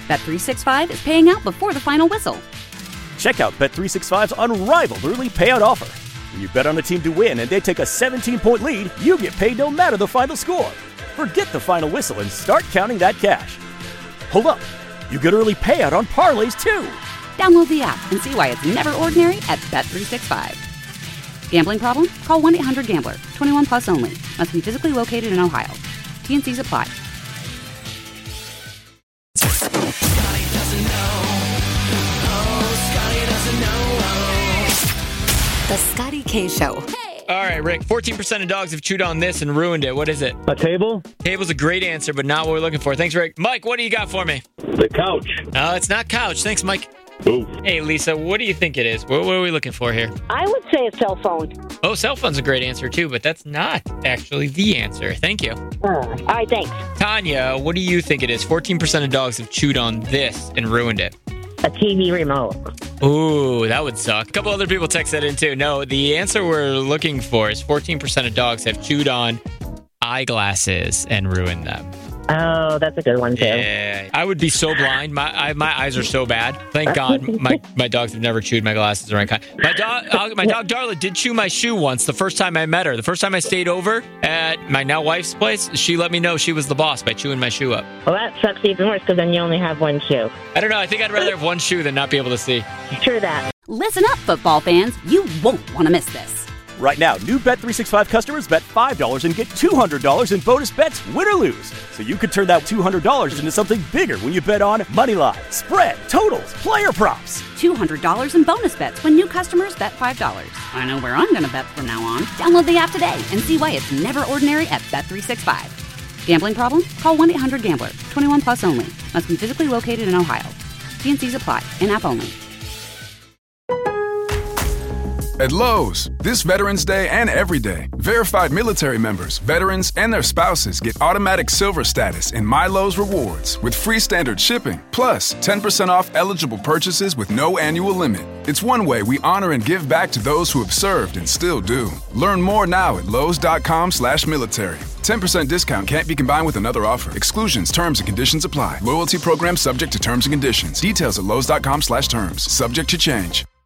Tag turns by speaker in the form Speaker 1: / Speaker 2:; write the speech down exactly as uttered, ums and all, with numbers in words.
Speaker 1: Bet three sixty-five is paying out before the final whistle.
Speaker 2: Check out Bet three sixty-five's unrivaled early payout offer. When you bet on a team to win and they take a seventeen-point lead, you get paid no matter the final score. Forget the final whistle and start counting that cash. Hold up. You get early payout on parlays, too.
Speaker 1: Download the app and see why it's never ordinary at Bet three sixty-five. Gambling problem? Call one eight hundred gambler. twenty-one plus only. Must be physically located in Ohio. T N Cs apply.
Speaker 3: Scotty doesn't know. Oh, Scotty doesn't know.
Speaker 4: The Scotty K Show.
Speaker 5: All right, Rick, fourteen percent of dogs have chewed on this and ruined it. What is it?
Speaker 6: A table?
Speaker 5: Table's a great answer, but not what we're looking for. Thanks, Rick. Mike, what do you got for me?
Speaker 6: The couch.
Speaker 5: No, it's not couch. Thanks, Mike.
Speaker 6: Ooh.
Speaker 5: Hey, Lisa, what do you think it is? What, what are we looking for here?
Speaker 7: I would say a cell phone.
Speaker 5: Oh, cell phone's a great answer, too, but that's not actually the answer. Thank you.
Speaker 7: Uh, all right, thanks.
Speaker 5: Tanya, what do you think it is? fourteen percent of dogs have chewed on this and ruined it.
Speaker 7: A T V remote.
Speaker 5: Ooh, that would suck. A couple other people text that in, too. No, the answer we're looking for is fourteen percent of dogs have chewed on eyeglasses and ruined them.
Speaker 7: Oh, that's a good one, too.
Speaker 5: Yeah, I would be so blind. My I, my eyes are so bad. Thank God my, my dogs have never chewed my glasses or any kind. My dog, uh, my dog Darla did chew my shoe once. The first time I met her, the first time I stayed over at my now wife's place, she let me know she was the boss by chewing my shoe up.
Speaker 7: Well, that sucks even worse because then you only have one shoe.
Speaker 5: I don't know. I think I'd rather have one shoe than not be able to see.
Speaker 7: True that.
Speaker 1: Listen up, football fans. You won't want to miss this.
Speaker 2: Right now, new Bet three sixty-five customers bet five dollars and get two hundred dollars in bonus bets, win or lose. So you could turn that two hundred dollars into something bigger when you bet on money line, spread, totals, player props.
Speaker 1: two hundred dollars in bonus bets when new customers bet five dollars. I know where I'm going to bet from now on. Download the app today and see why it's never ordinary at Bet three sixty-five. Gambling problem? Call one eight hundred gambler. twenty-one plus only. Must be physically located in Ohio. T N Cs apply. In-app only.
Speaker 8: At Lowe's, this Veterans Day and every day, verified military members, veterans, and their spouses get automatic silver status in My Lowe's Rewards with free standard shipping, plus ten percent off eligible purchases with no annual limit. It's one way we honor and give back to those who have served and still do. Learn more now at lowes.com slash military. ten percent discount can't be combined with another offer. Exclusions, terms, and conditions apply. Loyalty program subject to terms and conditions. Details at lowes.com slash terms. Subject to change.